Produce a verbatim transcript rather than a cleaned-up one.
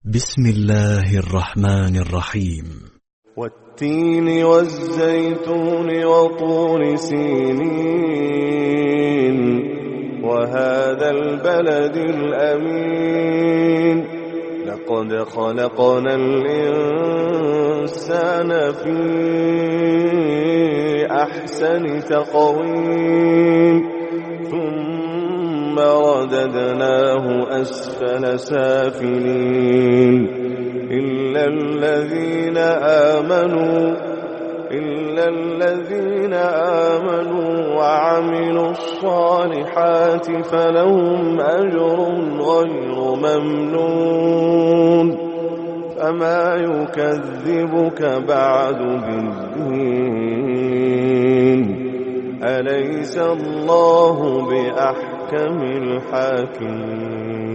بسم الله الرحمن الرحيم. والتين والزيتون وطور سينين وهذا البلد الأمين لقد خلقنا الإنسان في أحسن تقويم ثم رددناه أسفل سافلين إلا الذين آمنوا إلا الذين آمنوا وعملوا الصالحات فلهم أجر غير ممنون فما يكذبك بعد بالدين أليس الله بأحكم الحاكمين.